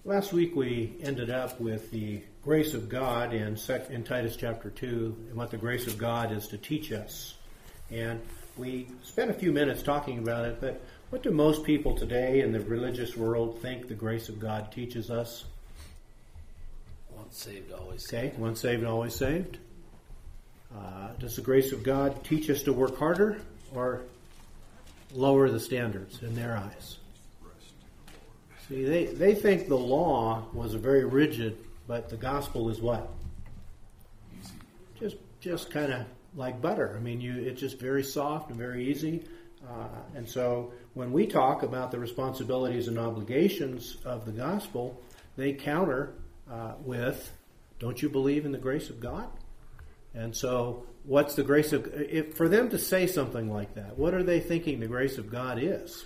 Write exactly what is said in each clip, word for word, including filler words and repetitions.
Last week we ended up with the grace of God in, in Titus chapter two, and what the grace of God is to teach us. And we spent a few minutes talking about it, but what do most people today in the religious world think the grace of God teaches us? Once saved, always saved. Okay, once saved, always saved. Uh, does the grace of God teach us to work harder or lower the standards in their eyes? See, they, they think the law was very rigid, but the gospel is what? Easy. Just just kind of like butter. I mean, you it's just very soft and very easy. Uh, and so when we talk about the responsibilities and obligations of the gospel, they counter uh, with, don't you believe in the grace of God? And so what's the grace of, if for them to say something like that, what are they thinking the grace of God is?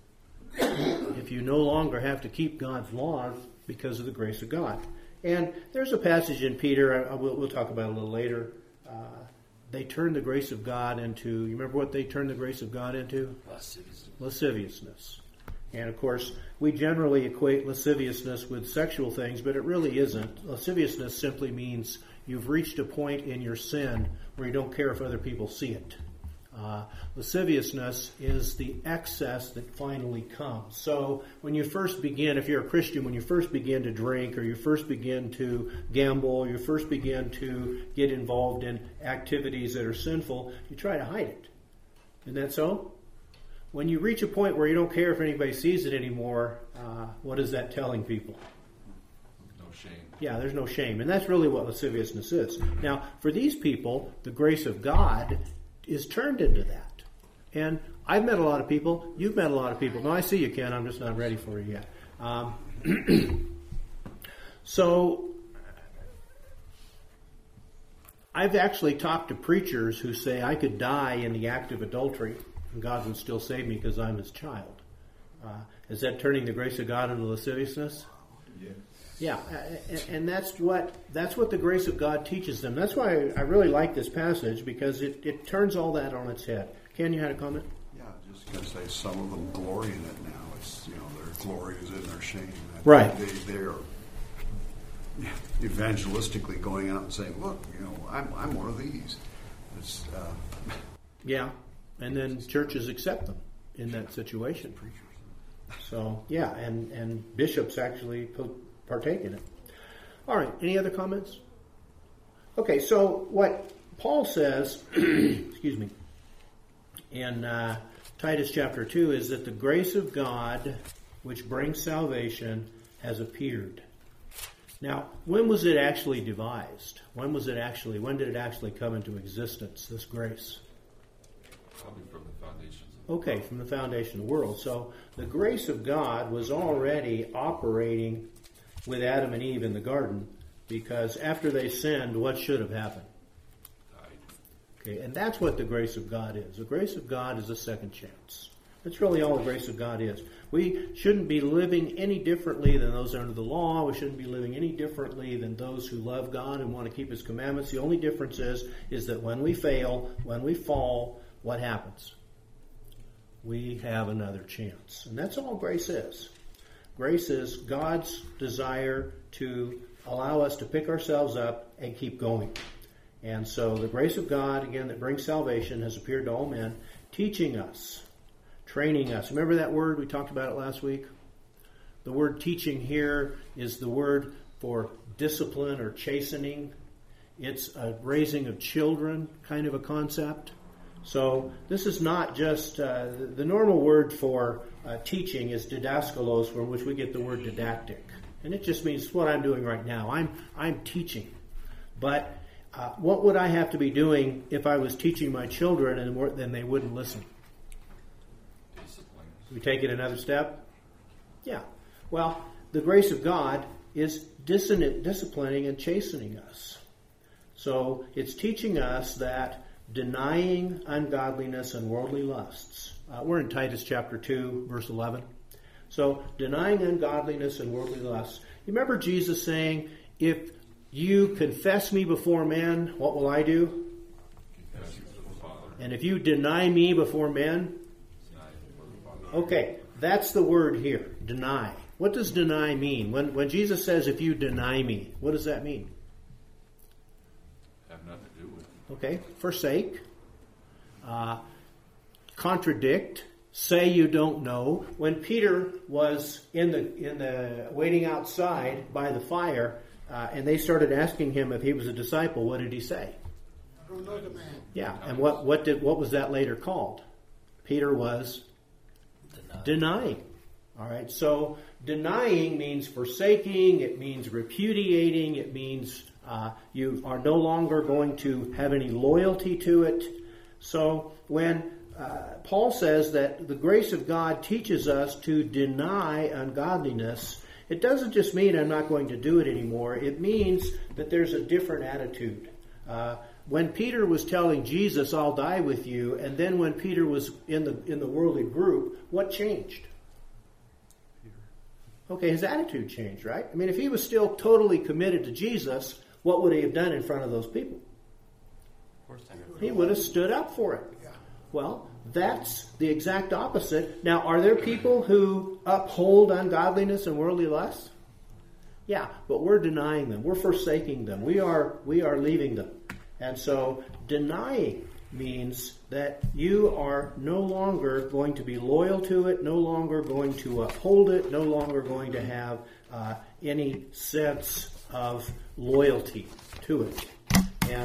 If you no longer have to keep God's laws because of the grace of God. And there's a passage in Peter, I, I will, we'll talk about it a little later. Uh, they turned the grace of God into, you remember what they turned the grace of God into? Lasciviousness. Lasciviousness. And of course, we generally equate lasciviousness with sexual things, but it really isn't. Lasciviousness simply means you've reached a point in your sin where you don't care if other people see it. Uh, lasciviousness is the excess that finally comes. So when you first begin, if you're a Christian, when you first begin to drink or you first begin to gamble or you first begin to get involved in activities that are sinful, you try to hide it. Isn't that so? When you reach a point where you don't care if anybody sees it anymore, uh, what is that telling people? No shame. Yeah, there's no shame. And that's really what lasciviousness is. Now, for these people, the grace of God is turned into that. And I've met a lot of people. You've met a lot of people. No, I see you, Ken. I'm just not ready for you yet. Um, so I've actually talked to preachers who say I could die in the act of adultery and God would still save me because I'm his child. Uh, is that turning the grace of God into lasciviousness? Yes. Yeah, and, and that's what that's what the grace of God teaches them. That's why I really like this passage, because it, it turns all that on its head. Ken, you had a comment? Yeah, just going to say some of them glory in it now. It's, you know, their glory is in their shame. Right. They, they're evangelistically going out and saying, look, you know, I'm I'm one of these. It's, uh, Yeah, and then churches accept them in that situation. So, yeah, and, and bishops actually partake in it. All right, any other comments? Okay, so what Paul says, excuse me, in uh, Titus chapter two is that the grace of God, which brings salvation, has appeared. Now, when was it actually devised? When was it actually, when did it actually come into existence, this grace? Probably from the foundations. Okay, from the foundation of the world. So the grace of God was already operating with Adam and Eve in the garden, because after they sinned, what should have happened? Okay, and that's what the grace of God is. The grace of God is a second chance. That's really all the grace of God is. We shouldn't be living any differently than those under the law. We shouldn't be living any differently than those who love God and want to keep his commandments. The only difference is, is that when we fail, when we fall, what happens? We have another chance. And that's all grace is. Grace is God's desire to allow us to pick ourselves up and keep going. And so the grace of God, again, that brings salvation, has appeared to all men, teaching us, training us. Remember that word? We talked about it last week. The word teaching here is the word for discipline or chastening. It's a raising of children kind of a concept. So this is not just, uh, the normal word for uh, teaching is didaskalos, from which we get the word didactic. And it just means what I'm doing right now. I'm I'm teaching. But uh, what would I have to be doing if I was teaching my children and then they wouldn't listen? Discipline. We take it another step? Yeah. Well, the grace of God is disciplining and chastening us. So it's teaching us that denying ungodliness and worldly lusts. Uh, we're in Titus chapter two, verse eleven. So, denying ungodliness and worldly lusts. You remember Jesus saying, if you confess me before men, what will I do? Confess you to the Father. And if you deny me before men? Deny you before the Father. Okay, that's the word here, deny. What does deny mean? When when Jesus says, if you deny me, what does that mean? Have nothing to do with it. Okay, forsake, uh, contradict, say you don't know. When Peter was in the in the waiting outside by the fire, uh, and they started asking him if he was a disciple, what did he say? I don't know the man. Yeah, and what what did what was that later called? Peter was Deny. denying. All right, so denying means forsaking. It means repudiating. It means uh, you are no longer going to have any loyalty to it. So when uh, Paul says that the grace of God teaches us to deny ungodliness, it doesn't just mean I'm not going to do it anymore. It means that there's a different attitude. Uh, when Peter was telling Jesus, "I'll die with you," and then when Peter was in the in the worldly group, what changed? Okay, his attitude changed, right? I mean, if he was still totally committed to Jesus, what would he have done in front of those people? He would have stood up for it. Well, that's the exact opposite. Now, are there people who uphold ungodliness and worldly lust? Yeah, but we're denying them. We're forsaking them. We are we are leaving them. And so denying means that you are no longer going to be loyal to it, no longer going to uphold it, no longer going to have uh, any sense of loyalty to it. And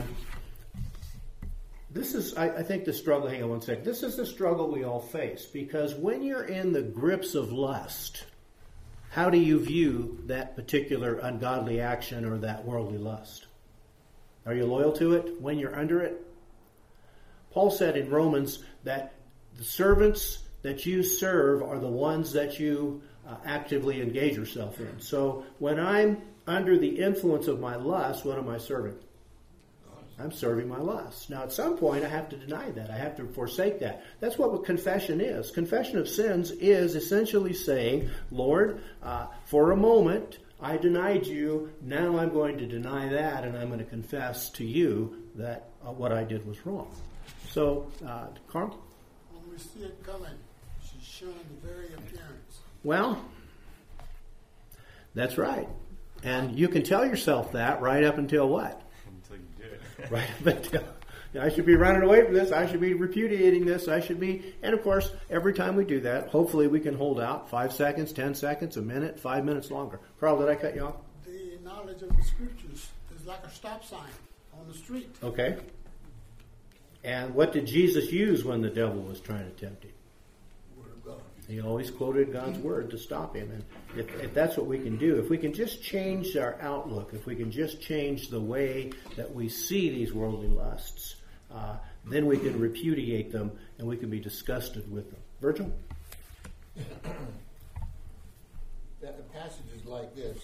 this is, I, I think, the struggle. Hang on one second. This is the struggle we all face, because when you're in the grips of lust, how do you view that particular ungodly action or that worldly lust? Are you loyal to it when you're under it? Paul said in Romans that the servants that you serve are the ones that you uh, actively engage yourself in. So when I'm under the influence of my lust, what am I serving? I'm serving my lust. Now, at some point, I have to deny that. I have to forsake that. That's what confession is. Confession of sins is essentially saying, Lord, uh, for a moment, I denied you. Now I'm going to deny that, and I'm going to confess to you that uh, what I did was wrong. So, uh, Carl? When we see it coming, she's showing the very appearance. Well, that's right. And you can tell yourself that right up until what? Until you do it. Right up until, I should be running away from this. I should be repudiating this. I should be, and of course, every time we do that, hopefully we can hold out five seconds, ten seconds, a minute, five minutes longer. Carl, did I cut you off? The knowledge of the scriptures is like a stop sign on the street. Okay. And what did Jesus use when the devil was trying to tempt him? Word of God. He always quoted God's word to stop him. And if, if that's what we can do, if we can just change our outlook, if we can just change the way that we see these worldly lusts, uh, then we can repudiate them and we can be disgusted with them. Virgil? That passages like this,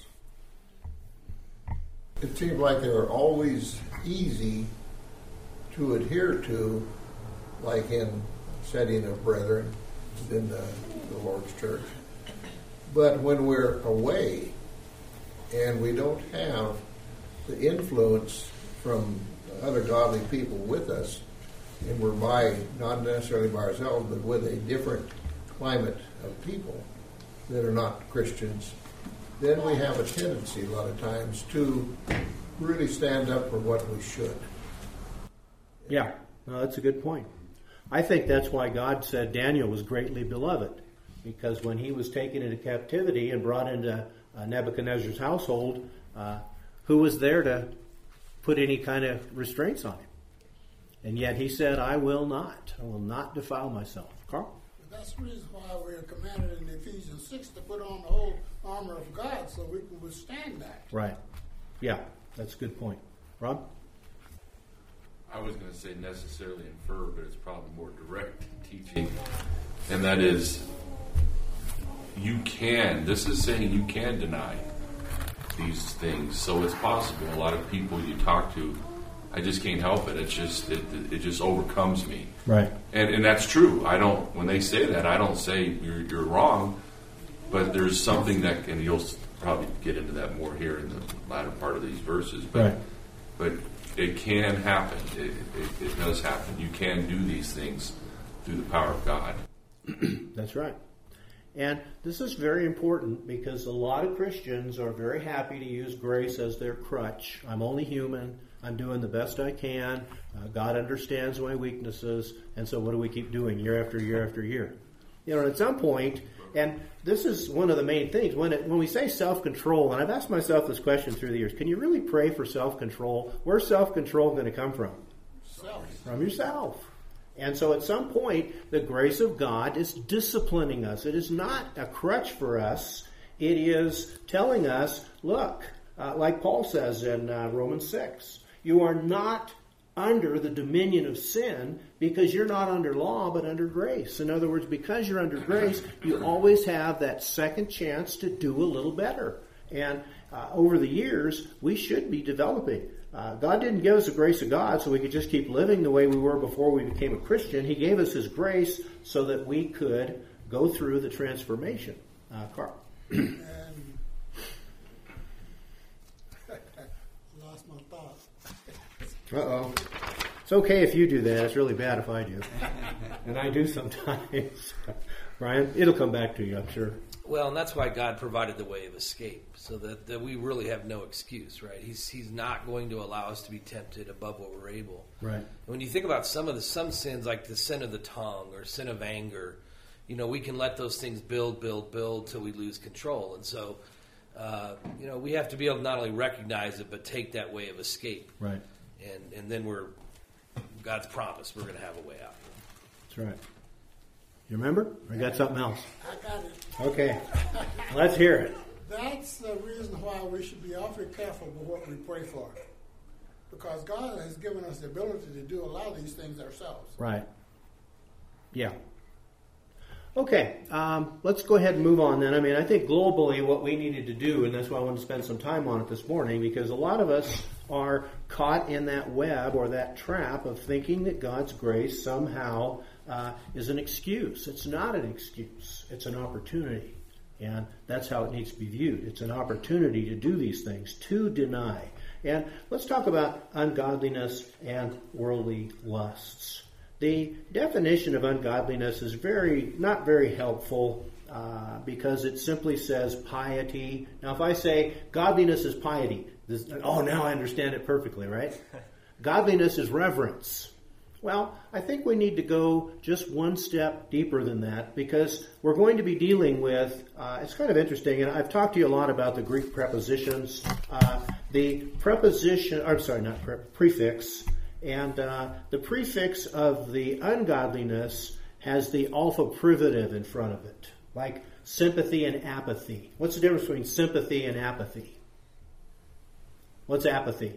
it seems like they are always easy to adhere to, like in setting of brethren in the, the Lord's church. But when we're away and we don't have the influence from other godly people with us, and we're by, not necessarily by ourselves, but with a different climate of people that are not Christians, then we have a tendency a lot of times to really stand up for what we should. Yeah, no, that's a good point. I think that's why God said Daniel was greatly beloved, because when he was taken into captivity and brought into uh, Nebuchadnezzar's household, uh, who was there to put any kind of restraints on him? And yet he said, I will not. I will not defile myself. Carl? But that's the reason why we're commanded in Ephesians six to put on the whole armor of God so we can withstand that. Right. Yeah, that's a good point. Rob? I was going to say necessarily infer, but it's probably more direct teaching. And that is, you can, this is saying you can deny these things. So it's possible. A lot of people you talk to, I just can't help it. It's just, it, it just overcomes me. Right. And and that's true. I don't, when they say that, I don't say you're, you're wrong, but there's something that, and you'll probably get into that more here in the latter part of these verses, but, Right. but it can happen. It, it, it does happen. You can do these things through the power of God. That's right. And this is very important because a lot of Christians are very happy to use grace as their crutch. I'm only human. I'm doing the best I can. Uh, God understands my weaknesses. And so what do we keep doing year after year after year? You know, at some point, and this is one of the main things, when it, when we say self-control, and I've asked myself this question through the years, can you really pray for self-control? Where's self-control going to come from? Self. From yourself. And so at some point, the grace of God is disciplining us. It is not a crutch for us. It is telling us, look, uh, like Paul says in uh, Romans six, you are not under the dominion of sin because you're not under law but under grace. In other words, because you're under grace, you always have that second chance to do a little better. And uh, over the years, we should be developing. Uh, God didn't give us the grace of God so we could just keep living the way we were before we became a Christian. He gave us His grace so that we could go through the transformation. Uh, Carl. And lost my thought. Uh-oh. It's okay if you do that. It's really bad if I do. And I do sometimes. Brian, it'll come back to you, I'm sure. Well, and that's why God provided the way of escape, so that, that we really have no excuse, right? He's He's not going to allow us to be tempted above what we're able. Right. And when you think about some of the some sins, like the sin of the tongue or sin of anger, you know, we can let those things build, build, build till we lose control. And so, uh, you know, we have to be able to not only recognize it, but take that way of escape. Right. And and then we're, God's promise, we're going to have a way out. That's right. You remember? I got something else. I got it. Okay. Let's hear it. That's the reason why we should be awfully careful with what we pray for. Because God has given us the ability to do a lot of these things ourselves. Right. Yeah. Okay. Um, let's go ahead and move on then. I mean, I think globally what we needed to do, and that's why I wanted to spend some time on it this morning, because a lot of us are caught in that web or that trap of thinking that God's grace somehow uh, is an excuse. It's not an excuse. It's an opportunity. And that's how it needs to be viewed. It's an opportunity to do these things, to deny. And let's talk about ungodliness and worldly lusts. The definition of ungodliness is very not very helpful uh, because it simply says piety. Now, if I say godliness is piety, this, oh, now I understand it perfectly, right? Godliness is reverence. Well, I think we need to go just one step deeper than that because we're going to be dealing with, uh, it's kind of interesting, and I've talked to you a lot about the Greek prepositions. Uh, the preposition, I'm sorry, not pre- prefix, and uh, the prefix of the ungodliness has the alpha privative in front of it, like sympathy and apathy. What's the difference between sympathy and apathy? What's apathy?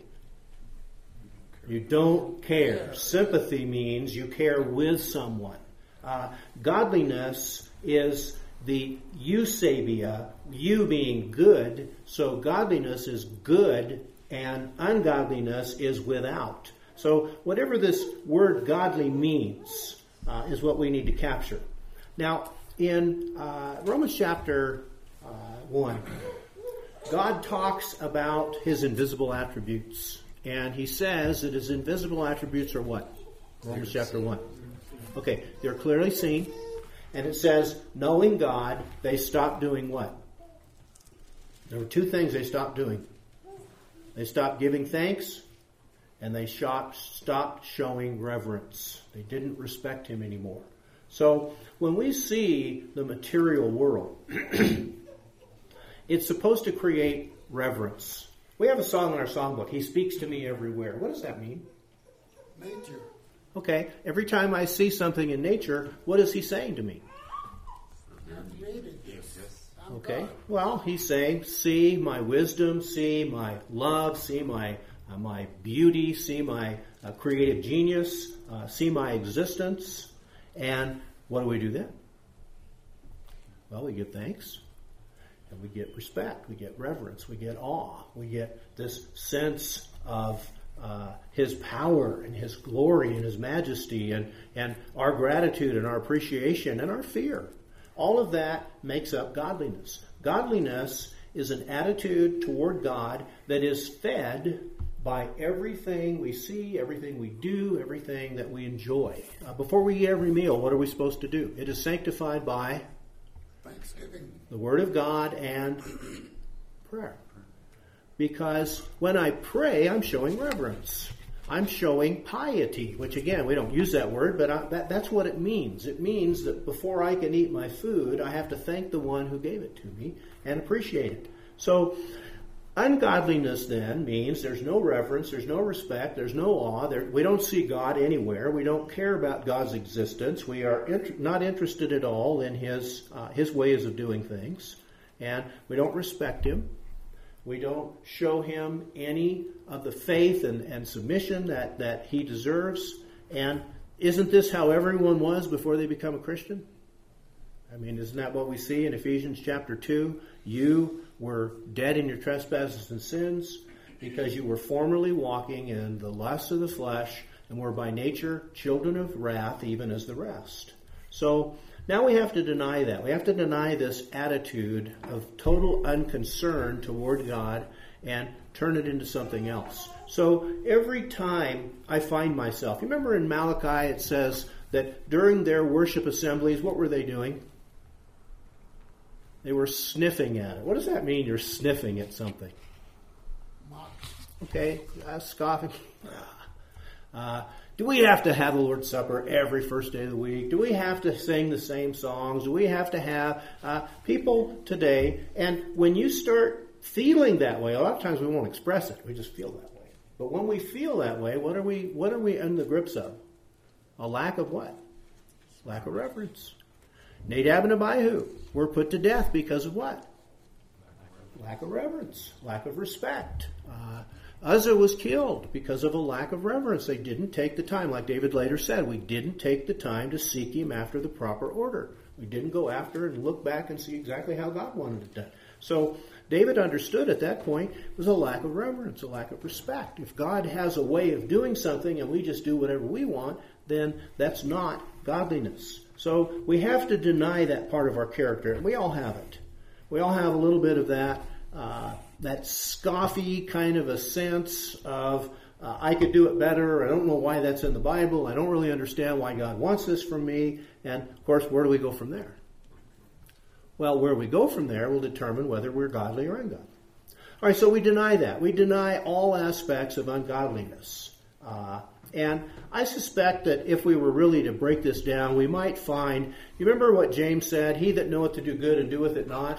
You don't care. Sympathy means you care with someone. Uh, godliness is the eusebia, you being good. So godliness is good and ungodliness is without. So whatever this word godly means uh, is what we need to capture. Now, in uh, Romans chapter uh, one, God talks about His invisible attributes. And He says that His invisible attributes are what? Romans chapter one. Okay, they're clearly seen. And it says, knowing God, they stopped doing what? There were two things they stopped doing. They stopped giving thanks, and they stopped showing reverence. They didn't respect Him anymore. So when we see the material world, it's supposed to create reverence. We have a song in our songbook, He Speaks to Me Everywhere. What does that mean? Nature. Okay, every time I see something in nature, what is He saying to me? I created this. I'm Okay, God. well, He's saying, see my wisdom, see my love, see my uh, my beauty, see my uh, creative genius, uh, see my existence. And what do we do then? Well, we give thanks. And we get respect, we get reverence, we get awe, we get this sense of uh, His power and His glory and His majesty and, and our gratitude and our appreciation and our fear. All of that makes up godliness. Godliness is an attitude toward God that is fed by everything we see, everything we do, everything that we enjoy. Uh, before we eat every meal, what are we supposed to do? It is sanctified by Thanksgiving. The Word of God and prayer. Because when I pray, I'm showing reverence. I'm showing piety, which again, we don't use that word, but I, that, that's what it means. It means that before I can eat my food, I have to thank the one who gave it to me and appreciate it. So, ungodliness then means there's no reverence, there's no respect, there's no awe. There, we don't see God anywhere. We don't care about God's existence. We are int- not interested at all in His uh, His ways of doing things, and we don't respect Him. We don't show Him any of the faith and, and submission that, that He deserves. And isn't this how everyone was before they become a Christian? I mean, isn't that what we see in Ephesians chapter two? You were dead in your trespasses and sins because you were formerly walking in the lusts of the flesh and were by nature children of wrath, even as the rest. So now we have to deny that. We have to deny this attitude of total unconcern toward God and turn it into something else. So every time I find myself, you remember in Malachi it says that during their worship assemblies, what were they doing? They were sniffing at it. What does that mean, you're sniffing at something? Okay, uh, scoffing. Uh, do we have to have the Lord's Supper every first day of the week? Do we have to sing the same songs? Do we have to have uh, people today? And when you start feeling that way, a lot of times we won't express it. We just feel that way. But when we feel that way, what are we? What are we in the grips of? A lack of what? Lack of reverence. Nadab and Abihu were put to death because of what? Lack of reverence, lack of respect. Uh, Uzzah was killed because of a lack of reverence. They didn't take the time, like David later said, we didn't take the time to seek him after the proper order. We didn't go after and look back and see exactly how God wanted it done. So David understood at that point it was a lack of reverence, a lack of respect. If God has a way of doing something and we just do whatever we want, then that's not godliness. So we have to deny that part of our character, and we all have it. We all have a little bit of that, uh, that scoffy kind of a sense of, uh, I could do it better. I don't know why that's in the Bible. I don't really understand why God wants this from me. And, of course, where do we go from there? Well, where we go from there will determine whether we're godly or ungodly. All right, so we deny that. We deny all aspects of ungodliness. Uh, and I suspect that if we were really to break this down, we might find, you remember what James said, he that knoweth to do good and doeth it not?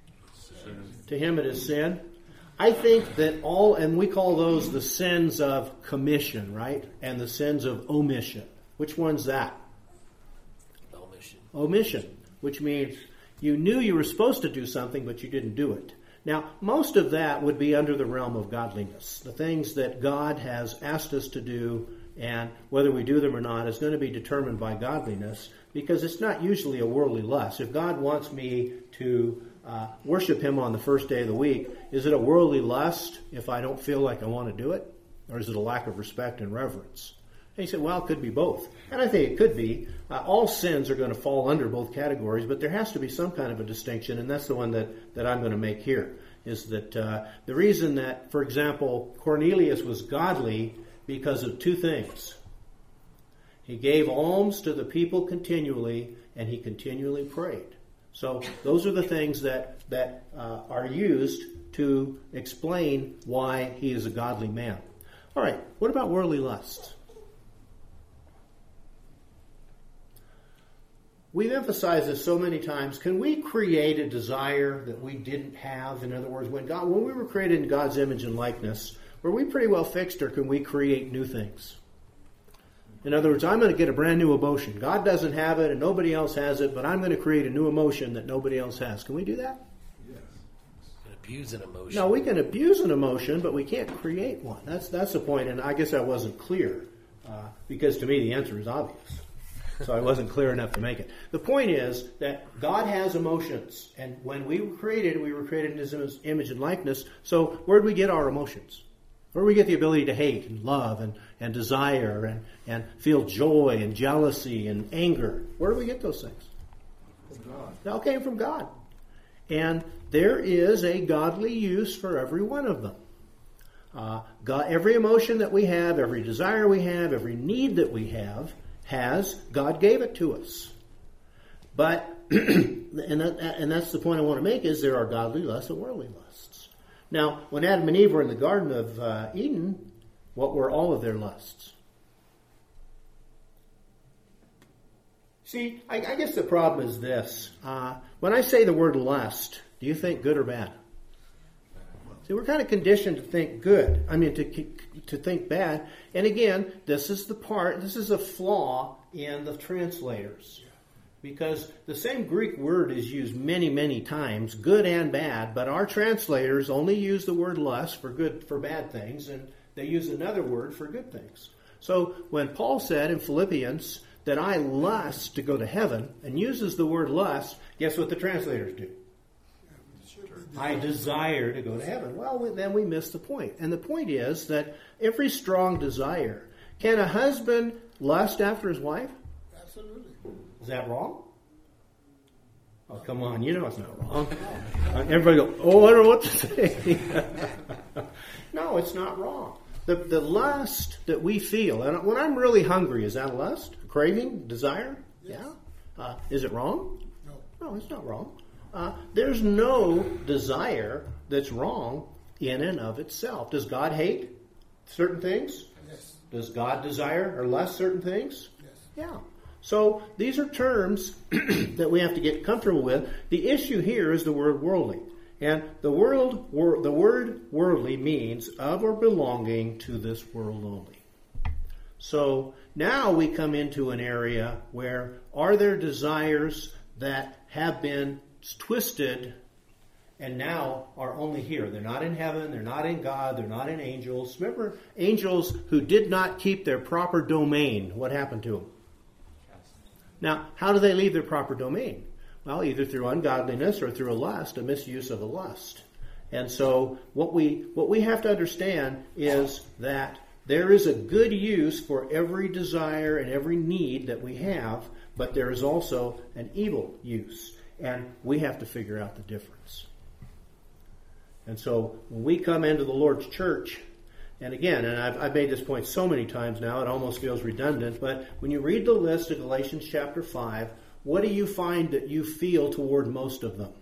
To him it is sin. I think that all, and we call those the sins of commission, right? And the sins of omission. Which one's that? Omission. Omission, which means you knew you were supposed to do something, but you didn't do it. Now, most of that would be under the realm of godliness. The things that God has asked us to do, and whether we do them or not, is going to be determined by godliness, because it's not usually a worldly lust. If God wants me to uh, worship Him on the first day of the week, is it a worldly lust if I don't feel like I want to do it? Or is it a lack of respect and reverence? And he said, well, it could be both. And I think it could be. Uh, all sins are going to fall under both categories, but there has to be some kind of a distinction, and that's the one that, that I'm going to make here, is that uh, the reason that, for example, Cornelius was godly because of two things. He gave alms to the people continually, and he continually prayed. So those are the things that, that uh, are used to explain why he is a godly man. All right, what about worldly lusts? We've emphasized this so many times. Can we create a desire that we didn't have? In other words, when God, when we were created in God's image and likeness, were we pretty well fixed, or can we create new things? In other words, I'm going to get a brand new emotion. God doesn't have it and nobody else has it, but I'm going to create a new emotion that nobody else has. Can we do that? Yes. Abuse an emotion. No, we can abuse an emotion, but we can't create one. That's that's the point, and I guess I wasn't clear, uh, because to me the answer is obvious. So I wasn't clear enough to make it. The point is that God has emotions, and when we were created, we were created in His image and likeness. So where do we get our emotions? Where do we get the ability to hate and love and, and desire and, and feel joy and jealousy and anger? Where do we get those things? From God. They all came from God. And there is a godly use for every one of them. Uh, God, every emotion that we have, every desire we have, every need that we have, has, God gave it to us. But, and, that, and that's the point I want to make, is there are godly lusts and worldly lusts. Now, when Adam and Eve were in the Garden of uh, Eden, what were all of their lusts? See, I, I guess the problem is this. Uh, when I say the word lust, do you think good or bad? See, we're kind of conditioned to think good. I mean, to to think bad. And again, this is the part, this is a flaw in the translators. Because the same Greek word is used many, many times, good and bad, but our translators only use the word lust for good, for bad things, and they use another word for good things. So when Paul said in Philippians that I lust to go to heaven, and uses the word lust, guess what the translators do? I desire to go to heaven. Well, then we miss the point. And the point is that every strong desire. Can a husband lust after his wife? Absolutely. Is that wrong? Oh, come on. You know it's not wrong. Everybody go, oh, I don't know what to say. No, it's not wrong. The, the lust that we feel, and when I'm really hungry, is that a lust? A craving? Desire? Yes. Yeah. Uh, is it wrong? No. No, it's not wrong. Uh, there's no desire that's wrong in and of itself. Does God hate certain things? Yes. Does God desire or lust certain things? Yes. Yeah. So these are terms that we have to get comfortable with. The issue here is the word worldly. And the world, wor- the word worldly means of or belonging to this world only. So now we come into an area where are there desires that have been twisted and now are only here. They're not in heaven, they're not in God, they're not in angels. Remember, angels who did not keep their proper domain, what happened to them? Now, how do they leave their proper domain? Well, either through ungodliness or through a lust, a misuse of a lust. And so what we what we have to understand is that there is a good use for every desire and every need that we have, but there is also an evil use. And we have to figure out the difference. And so when we come into the Lord's church, and again, and I've, I've made this point so many times now, it almost feels redundant, but when you read the list of Galatians chapter five, what do you find that you feel toward most of them?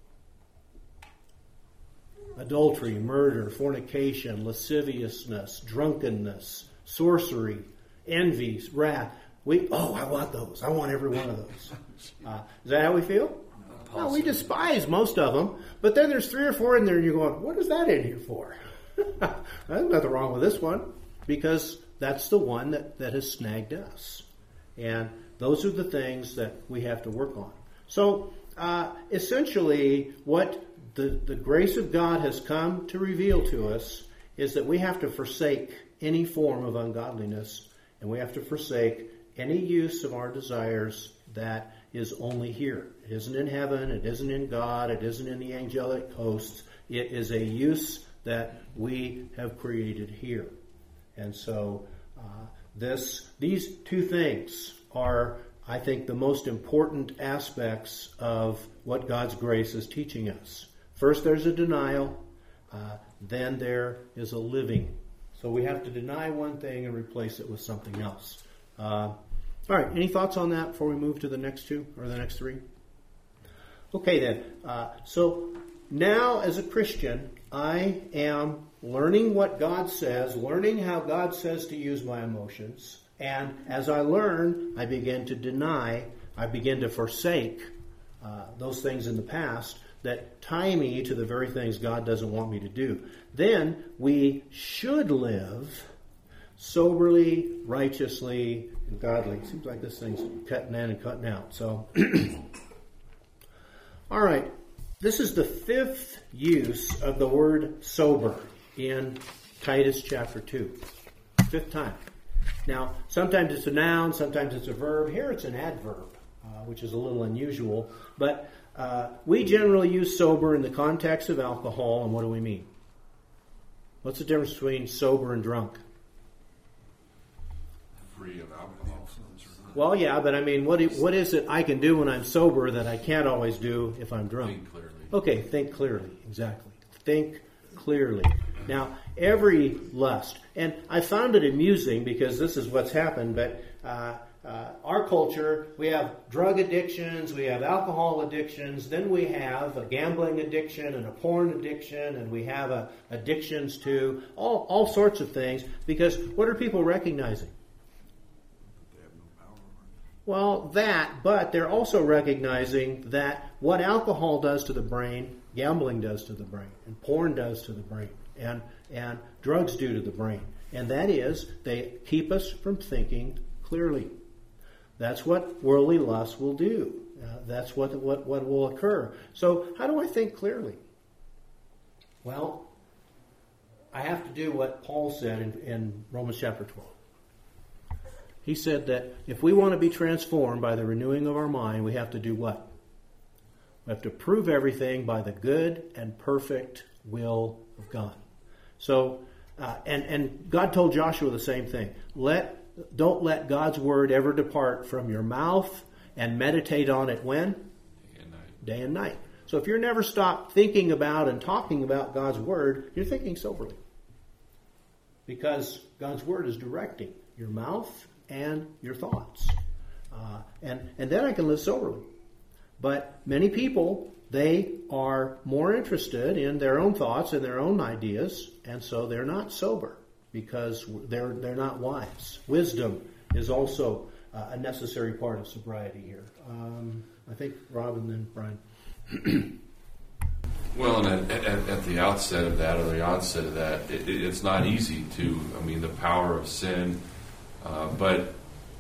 Adultery, murder, fornication, lasciviousness, drunkenness, sorcery, envy, wrath. We, oh, I want those. I want every one of those. Uh, is that how we feel? No, we despise most of them, but then there's three or four in there and you're going, what is that in here for? There's nothing wrong with this one, because that's the one that, that has snagged us. And those are the things that we have to work on. So, uh, essentially, what the, the grace of God has come to reveal to us is that we have to forsake any form of ungodliness, and we have to forsake any use of our desires that is only here. It isn't in heaven, it isn't in God, it isn't in the angelic hosts. It is a use that we have created here. And so uh, this, these two things are, I think, the most important aspects of what God's grace is teaching us. First, there's a denial. Uh, then there is a living. So we have to deny one thing and replace it with something else. Uh, all right, any thoughts on that before we move to the next two or the next three? Okay, then. Uh, so now, as a Christian, I am learning what God says, learning how God says to use my emotions. And as I learn, I begin to deny, I begin to forsake uh, those things in the past that tie me to the very things God doesn't want me to do. Then we should live soberly, righteously, and godly. Seems like this thing's cutting in and cutting out. So, all right. This is the fifth use of the word sober in Titus chapter two. Fifth time. Now, sometimes it's a noun, sometimes it's a verb. Here it's an adverb, uh, which is a little unusual. But uh, we generally use sober in the context of alcohol, and what do we mean? What's the difference between sober and drunk? Free of alcohol. Well, yeah, but I mean, what what is it I can do when I'm sober that I can't always do if I'm drunk? Think clearly. Okay, think clearly. Exactly. Think clearly. Now, every lust, and I found it amusing because this is what's happened, but uh, uh, our culture, we have drug addictions, we have alcohol addictions, then we have a gambling addiction and a porn addiction, and we have a, addictions to all, all sorts of things, because what are people recognizing? They have no power. Well, that, but they're also recognizing that what alcohol does to the brain, gambling does to the brain, and porn does to the brain, and, and drugs do to the brain. And that is, they keep us from thinking clearly. That's what worldly lust will do. Uh, that's what, what, what will occur. So how do I think clearly? Well, I have to do what Paul said in, in Romans chapter twelve. He said that if we want to be transformed by the renewing of our mind, we have to do what? We have to prove everything by the good and perfect will of God. So, uh, and, and God told Joshua the same thing. Let Don't let God's word ever depart from your mouth, and meditate on it when? Day and night. Day and night. So if you're never stopped thinking about and talking about God's word, you're thinking soberly. Because God's word is directing your mouth and your thoughts. Uh, and, and then I can live soberly. But many people, they are more interested in their own thoughts and their own ideas, and so they're not sober. Because they're they're not wise. Wisdom is also uh, a necessary part of sobriety here. Um, I think Rob and then Brian. Well, and at, at, at the outset of that, or the onset of that, it, it, it's not easy to, I mean, the power of sin, uh, but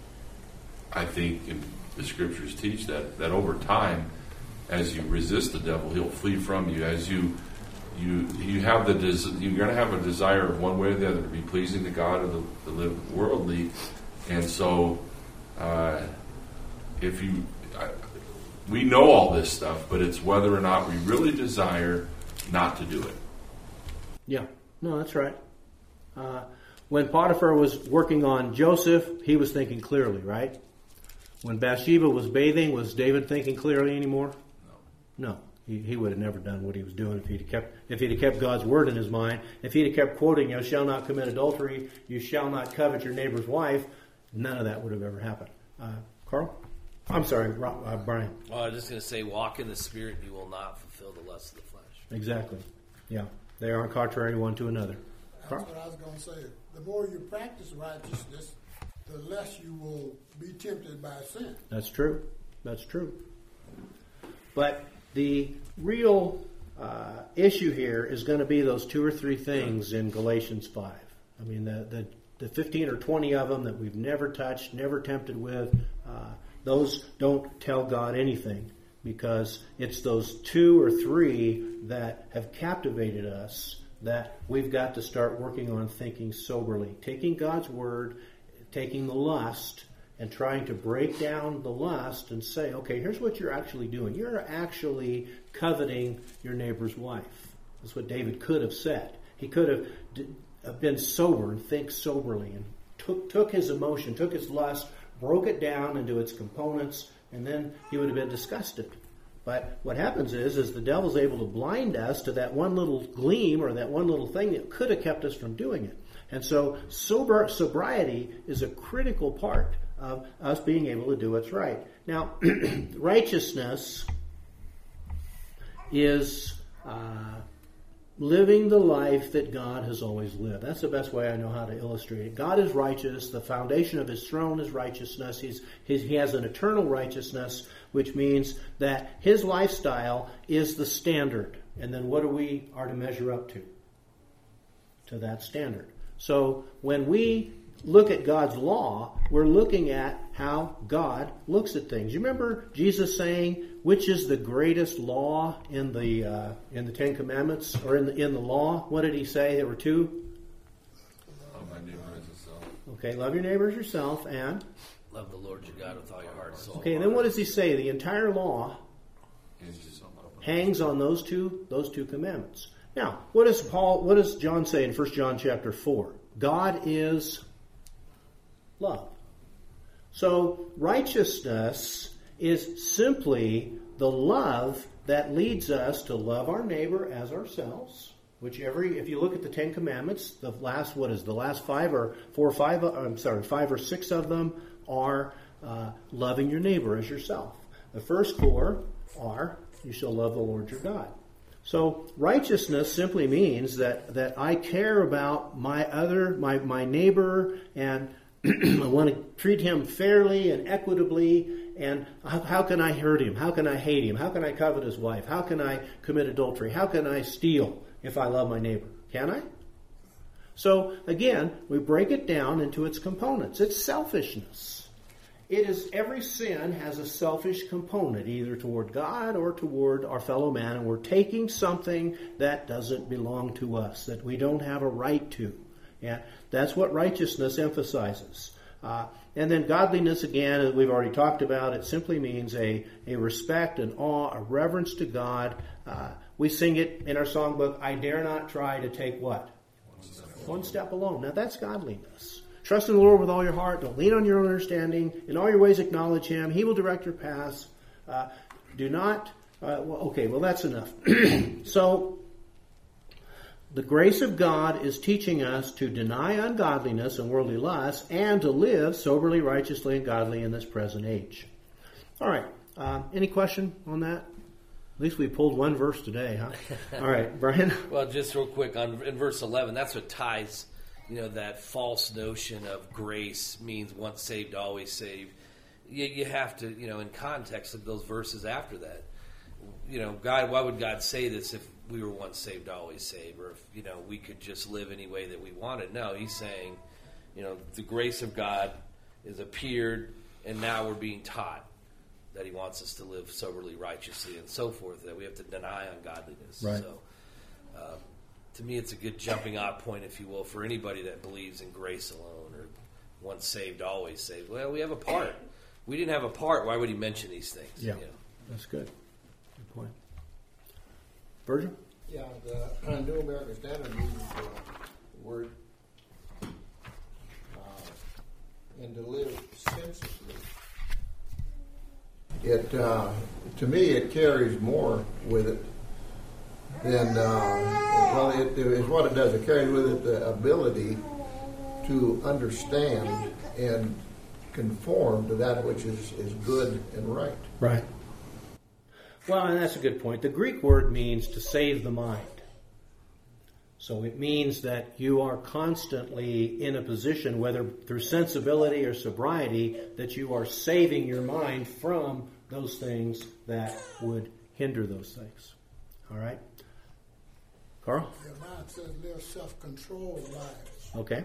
I think the scriptures teach that, that over time, as you resist the devil, he'll flee from you. As you you you have the des- you're going to have a desire of one way or the other to be pleasing to God or to, to live worldly, and so uh, if you. I, We know all this stuff, but it's whether or not we really desire not to do it. Yeah, no, that's right. Uh, when Potiphar was working on Joseph, he was thinking clearly, right? When Bathsheba was bathing, was David thinking clearly anymore? No. No. He, he would have never done what he was doing if he'd have kept if he'd have kept God's word in his mind. If he'd have kept quoting, "You shall not commit adultery, you shall not covet your neighbor's wife," none of that would have ever happened. Uh, Carl? I'm sorry, uh, Brian. Well, I was just going to say, walk in the Spirit, and you will not fulfill the lust of the flesh. Exactly. Yeah. They are contrary one to another. That's Carl? what I was going to say. The more you practice righteousness, the less you will be tempted by sin. That's true. That's true. But the real uh, issue here is going to be those two or three things in Galatians five. I mean, the, the, the fifteen or twenty of them that we've never touched, never tempted with, uh, those don't tell God anything, because it's those two or three that have captivated us that we've got to start working on thinking soberly. Taking God's word, taking the lust, and trying to break down the lust and say, okay, here's what you're actually doing. You're actually coveting your neighbor's wife. That's what David could have said. He could have d- been sober and think soberly and took, took his emotion, took his lust, broke it down into its components, and then he would have been disgusted. But what happens is, is the devil's able to blind us to that one little gleam or that one little thing that could have kept us from doing it. And so sober, sobriety is a critical part of us being able to do what's right. Now, righteousness is uh, living the life that God has always lived. That's the best way I know how to illustrate it. God is righteous. The foundation of his throne is righteousness. He's, his, he has an eternal righteousness, which means that his lifestyle is the standard. And then what do we are to measure up to? To that standard. So when we look at God's law, we're looking at how God looks at things. You remember Jesus saying, which is the greatest law in the uh, in the Ten Commandments, or in the in the law? What did he say? There were two. Love my neighbor as yourself. Okay, love your neighbor as yourself, and Love the Lord your God with all your heart, soul. okay. And then what does he say? The entire law It's just something else. hangs on those two those two commandments. Now, what does Paul? What does John say in First John chapter four? God is love. So righteousness is simply the love that leads us to love our neighbor as ourselves. Which every, if you look at the Ten Commandments, the last, what is the last five or four or five? I'm sorry, five or six of them are uh, loving your neighbor as yourself. The first four are, you shall love the Lord your God. So righteousness simply means that, that I care about my other, my, my neighbor, and I want to treat him fairly and equitably. And how, how can I hurt him? How can I hate him? How can I covet his wife? How can I commit adultery? How can I steal if I love my neighbor? Can I? So again, we break it down into its components. It's selfishness. It is, every sin has a selfish component, either toward God or toward our fellow man, and we're taking something that doesn't belong to us, that we don't have a right to. And that's what righteousness emphasizes. Uh, and then godliness, again, as we've already talked about, it simply means a, a respect, an awe, a reverence to God. Uh, we sing it in our songbook, I dare not try to take what? One step, One step alone. Now that's godliness. Trust in the Lord with all your heart. Don't lean on your own understanding. In all your ways acknowledge Him. He will direct your paths. Uh, do not... Uh, well, okay, well that's enough. So, the grace of God is teaching us to deny ungodliness and worldly lusts and to live soberly, righteously, and godly in this present age. All right. Uh, any question on that? At least we pulled one verse today, huh? All right, Brian? Well, just real quick, on in verse eleven, that's what ties... You know, that false notion of grace means once saved, always saved. You, you have to, you know, in context of those verses after that. You know, God, why would God say this if we were once saved, always saved? Or if, you know, we could just live any way that we wanted? No, He's saying, you know, the grace of God has appeared, and now we're being taught that He wants us to live soberly, righteously, and so forth, that we have to deny ungodliness. Right. So, um, to me, it's a good jumping off point, if you will, for anybody that believes in grace alone or once saved, always saved. Well, we have a part. We didn't have a part. Why would He mention these things? Yeah, You know? that's good. Good point. Virgil? Yeah, the New American Standard uses the word uh, and to live sensibly. It, uh, to me, it carries more with it than, uh, well, it is what it does. It carries with it the ability to understand and conform to that which is, is good and right. Right. Well, and that's a good point. The Greek word means to save the mind. So it means that you are constantly in a position, whether through sensibility or sobriety, that you are saving your mind from those things that would hinder those things. All right? Carl? Your mind says live self-controlled lives. Okay.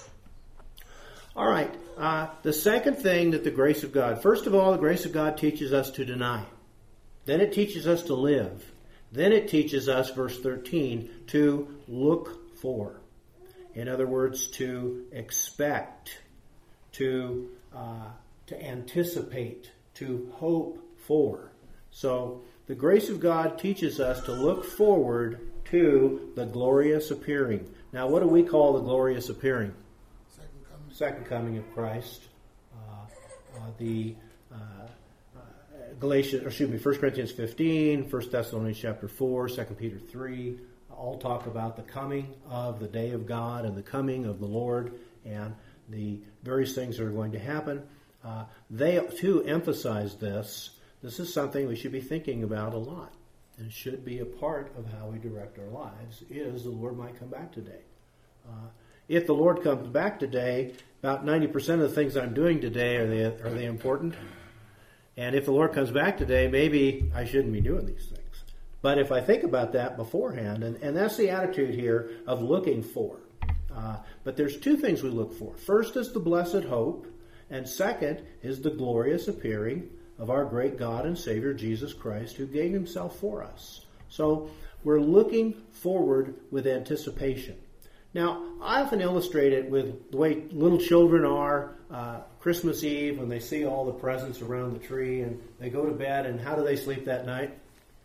All right. Uh, the second thing that the grace of God, first of all, the grace of God teaches us to deny. Then it teaches us to live. Then it teaches us, verse thirteen, to look for. In other words, to expect, to uh, to anticipate, to hope for. So the grace of God teaches us to look forward to the glorious appearing. Now, what do we call the glorious appearing? Second coming. Second coming of Christ. Uh, uh, the uh, uh, Galatians, or excuse me, First Corinthians fifteen, First Thessalonians chapter four, Second Peter three, all talk about the coming of the day of God and the coming of the Lord and the various things that are going to happen. Uh, they too emphasize this. This is something we should be thinking about a lot, and should be a part of how we direct our lives, is the Lord might come back today. Uh, if the Lord comes back today, about ninety percent of the things I'm doing today, are they, are they important? And if the Lord comes back today, maybe I shouldn't be doing these things. But if I think about that beforehand, and, and that's the attitude here of looking for. Uh, but there's two things we look for. First is the blessed hope, and second is the glorious appearing of our great God and Savior, Jesus Christ, who gave Himself for us. So we're looking forward with anticipation. Now, I often illustrate it with the way little children are uh, Christmas Eve when they see all the presents around the tree and they go to bed, and how do they sleep that night?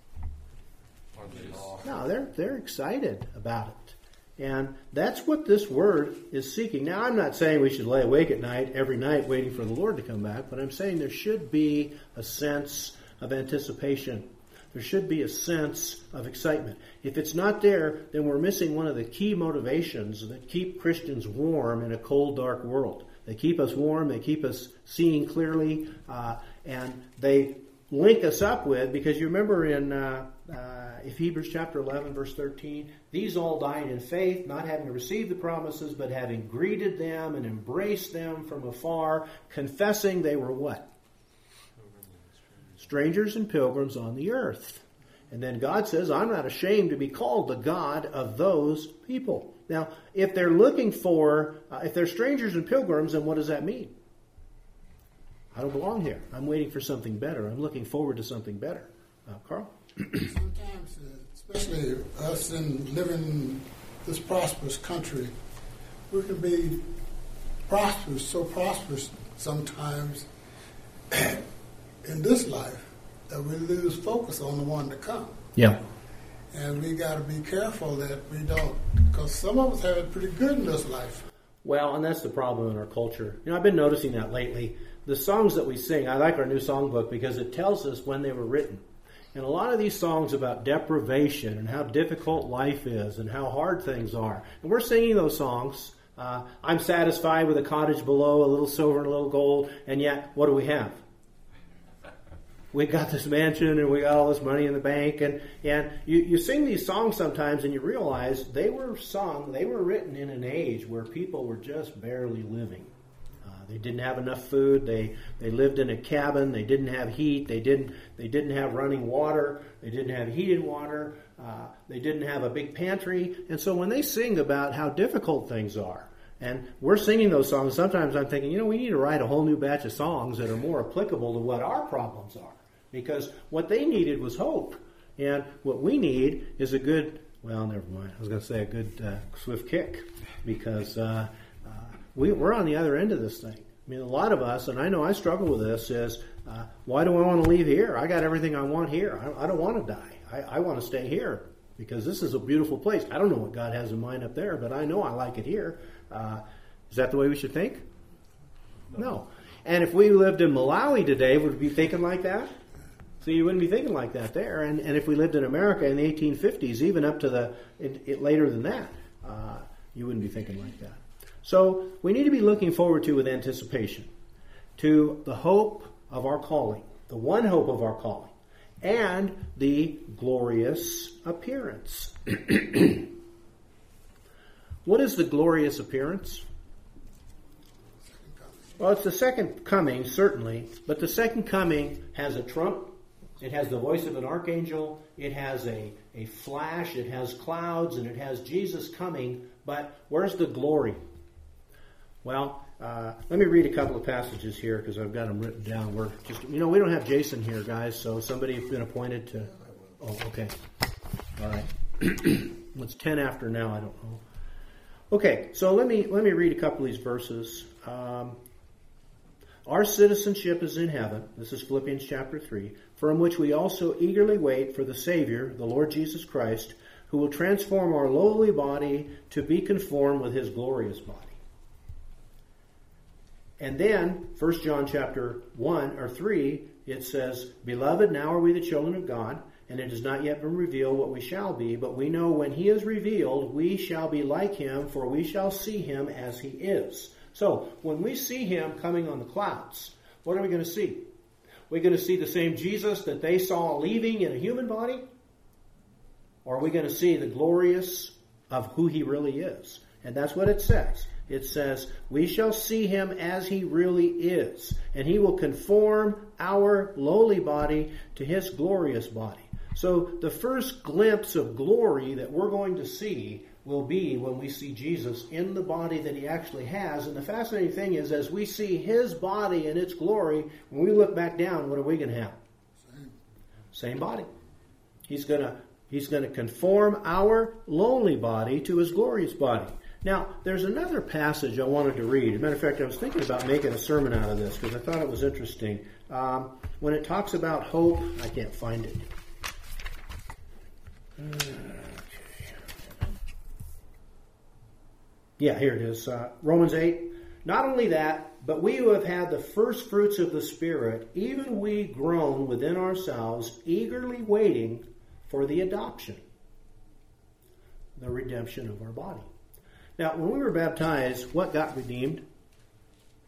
No, they're they're excited about it. And that's what this word is seeking. Now, I'm not saying we should lay awake at night, every night, waiting for the Lord to come back, but I'm saying there should be a sense of anticipation. There should be a sense of excitement. If it's not there, then we're missing one of the key motivations that keep Christians warm in a cold, dark world. They keep us warm. They keep us seeing clearly. Uh, and they link us up with, because you remember in uh, uh, Hebrews chapter eleven, verse thirteen, these all died in faith, not having received the promises, but having greeted them and embraced them from afar, confessing they were what? Strangers and pilgrims on the earth. And then God says, I'm not ashamed to be called the God of those people. Now, if they're looking for, uh, if they're strangers and pilgrims, then what does that mean? I don't belong here. I'm waiting for something better. I'm looking forward to something better. Uh, Carl? Sometimes, uh, especially us in living in this prosperous country, we can be prosperous, so prosperous sometimes in this life that we lose focus on the one to come. Yeah. And we got to be careful that we don't, because some of us have it pretty good in this life. Well, and that's the problem in our culture. You know, I've been noticing that lately. The songs that we sing, I like our new songbook because it tells us when they were written. And a lot of these songs about deprivation and how difficult life is and how hard things are. And we're singing those songs. Uh, I'm satisfied with a cottage below, a little silver and a little gold. And yet, what do we have? We got this mansion and we got all this money in the bank. And, and you, you sing these songs sometimes and you realize they were sung, they were written in an age where people were just barely living. Uh, they didn't have enough food. They they lived in a cabin. They didn't have heat. They didn't they didn't have running water. They didn't have heated water. Uh, they didn't have a big pantry. And so when they sing about how difficult things are, and we're singing those songs, sometimes I'm thinking, you know, we need to write a whole new batch of songs that are more applicable to what our problems are. Because what they needed was hope. And what we need is a good, well, never mind. I was going to say a good uh, swift kick. Because uh, uh, we, we're on the other end of this thing. I mean, a lot of us, and I know I struggle with this, is uh, why do I want to leave here? I got everything I want here. I, I don't want to die. I, I want to stay here. Because this is a beautiful place. I don't know what God has in mind up there, but I know I like it here. Uh, is that the way we should think? No. no. And if we lived in Malawi today, would we be thinking like that? So you wouldn't be thinking like that there. And, and if we lived in America in the eighteen fifties, even up to the it, it later than that, uh, you wouldn't be thinking like that. So we need to be looking forward to with anticipation to the hope of our calling, the one hope of our calling, and the glorious appearance. What is the glorious appearance? Well, it's the second coming, certainly, but the second coming has a trump. It has the voice of an archangel. It has a, a flash. It has clouds, and it has Jesus coming. But where's the glory? Well, uh, let me read a couple of passages here because I've got them written down. We're just, you know, we don't have Jason here, guys, so somebody's been appointed to. Oh, okay. All right. It's ten after now. I don't know. Okay, so let me let me read a couple of these verses. Um, Our citizenship is in heaven. This is Philippians chapter three, from which we also eagerly wait for the Savior, the Lord Jesus Christ, who will transform our lowly body to be conformed with his glorious body. And then, First John chapter one or three, it says, Beloved, now are we the children of God, and it has not yet been revealed what we shall be, but we know when he is revealed, we shall be like him, for we shall see him as he is. So, when we see him coming on the clouds, what are we going to see? We're going to see the same Jesus that they saw leaving in a human body? Or are we going to see the glorious of who he really is? And that's what it says. It says, we shall see him as he really is, and he will conform our lowly body to his glorious body. So the first glimpse of glory that we're going to see will be when we see Jesus in the body that he actually has. And the fascinating thing is, as we see his body in its glory, when we look back down, what are we going to have? Same, Same body. He's going to he's going to conform our lowly body to his glorious body. Now, there's another passage I wanted to read. As a matter of fact, I was thinking about making a sermon out of this because I thought it was interesting. Um, when it talks about hope, I can't find it. Okay. Yeah, here it is. Uh, Romans eight. Not only that, but we who have had the first fruits of the Spirit, even we groan within ourselves, eagerly waiting for the adoption, the redemption of our body. Now, when we were baptized, what got redeemed?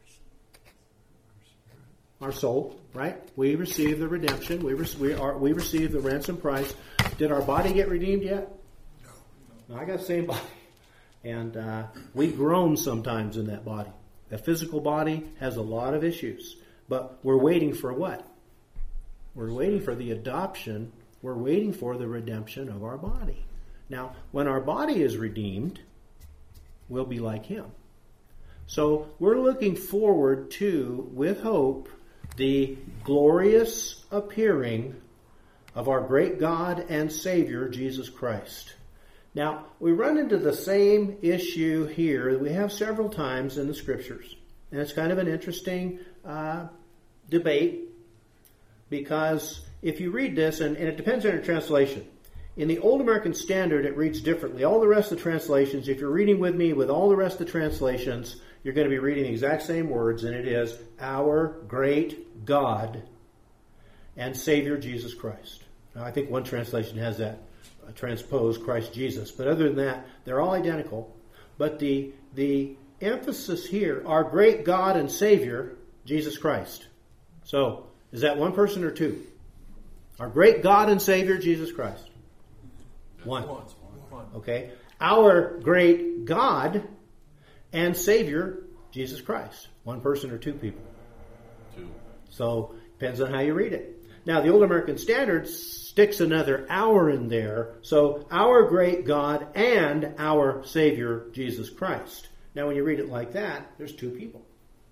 our soul, right? We receive the redemption. We, re- we, are, we receive the ransom price. Did our body get redeemed yet? No. No, I got the same body. And uh, we groan sometimes in that body. The physical body has a lot of issues. But we're waiting for what? We're waiting for the adoption. We're waiting for the redemption of our body. Now, when our body is redeemed, we'll be like Him. So we're looking forward to, with hope, the glorious appearing of our great God and Savior, Jesus Christ. Now, we run into the same issue here that we have several times in the Scriptures. And it's kind of an interesting uh, debate, because if you read this, and, and it depends on your translation. In the Old American Standard, it reads differently. All the rest of the translations, if you're reading with me with all the rest of the translations, you're going to be reading the exact same words, and it is, our great God and Savior Jesus Christ. Now, I think one translation has that uh, transposed, Christ Jesus. But other than that, they're all identical. But the, the emphasis here, our great God and Savior, Jesus Christ. So, is that one person or two? Our great God and Savior, Jesus Christ. One. Okay. Our great God and Savior, Jesus Christ. One person or two people? Two. So, depends on how you read it. Now, the Old American Standard sticks another hour in there. So, our great God and our Savior, Jesus Christ. Now, when you read it like that, there's two people.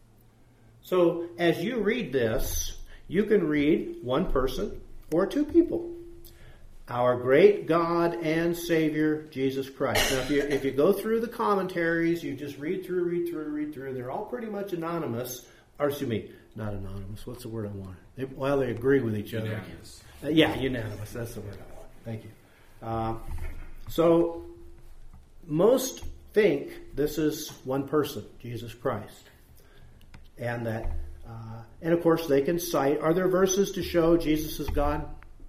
So, as you read this, you can read one person or two people. Our great God and Savior, Jesus Christ. Now, if you, if you go through the commentaries, you just read through, read through, read through, they're all pretty much anonymous. Or, excuse me, not anonymous. What's the word I want? They, well, they agree with each other. Unanimous. Uh, yeah, unanimous. That's the word I want. Thank you. Uh, so, most think this is one person, Jesus Christ. And that, uh, and of course, they can cite, are there verses to show Jesus is God?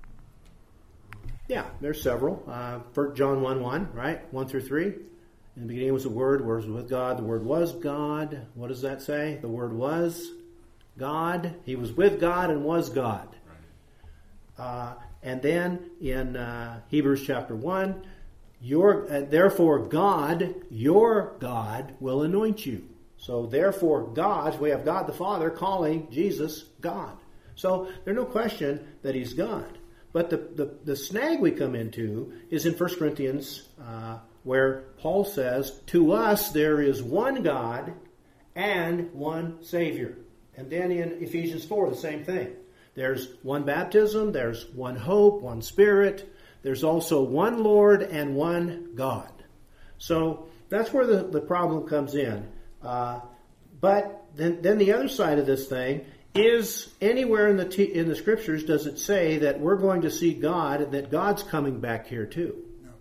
Yeah, there's several. Uh, First John one one, right? one through three. In the beginning was the Word, the Word was with God, the Word was God. What does that say? The Word was God. He was with God and was God. Uh, and then in uh, Hebrews chapter one, your, uh, therefore God, your God, will anoint you. So therefore God, we have God the Father calling Jesus God. So there's no question that He's God. But the, the, the snag we come into is in First Corinthians, uh, where Paul says, to us there is one God and one Savior. And then in Ephesians four, the same thing. There's one baptism, there's one hope, one Spirit. There's also one Lord and one God. So that's where the, the problem comes in. Uh, but then, then the other side of this thing is, anywhere in the t- in the Scriptures does it say that we're going to see God and that God's coming back here too? No.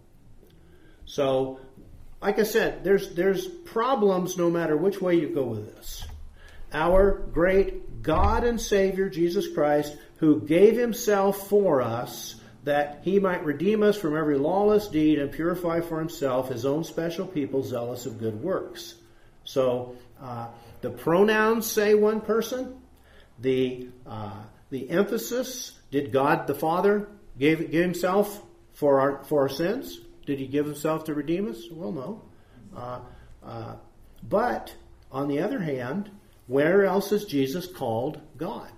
So, like I said, there's there's problems no matter which way you go with this. Our great God and Savior, Jesus Christ, who gave Himself for us that He might redeem us from every lawless deed and purify for Himself His own special people, zealous of good works. So, uh, the pronouns say one person. The uh, the emphasis, did God the Father give, give Himself for our for our sins? Did He give Himself to redeem us? Well, no. Uh, uh, but, on the other hand, where else is Jesus called God?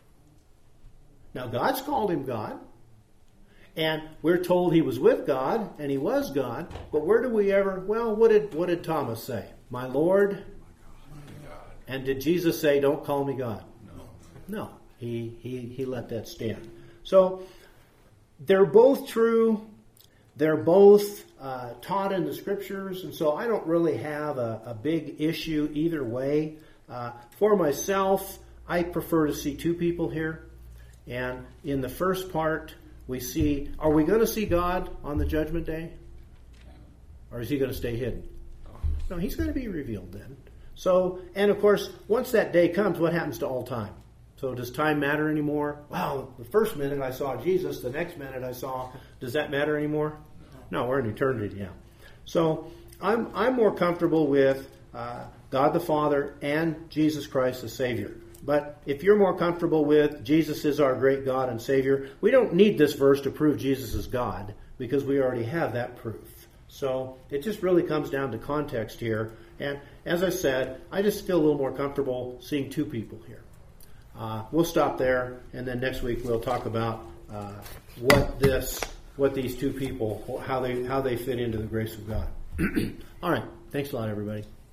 Now, God's called Him God. And we're told He was with God, and He was God. But where do we ever, well, what did what did Thomas say? My Lord? And did Jesus say, don't call me God? No, he, he he let that stand. So they're both true. They're both uh, taught in the Scriptures, and so I don't really have a, a big issue either way. Uh, for myself, I prefer to see two people here. And in the first part, we see, are we going to see God on the Judgment Day? Or is He going to stay hidden? No, He's going to be revealed then. So, and of course, once that day comes, what happens to all time? So does time matter anymore? Wow, the first minute I saw Jesus, the next minute I saw, does that matter anymore? No, we're in eternity now. So I'm I'm more comfortable with uh, God the Father and Jesus Christ the Savior. But if you're more comfortable with Jesus is our great God and Savior, we don't need this verse to prove Jesus is God, because we already have that proof. So it just really comes down to context here. And as I said, I just feel a little more comfortable seeing two people here. Uh, we'll stop there, and then next week we'll talk about uh, what this, what these two people, how they how they fit into the grace of God. All right. Thanks a lot, everybody.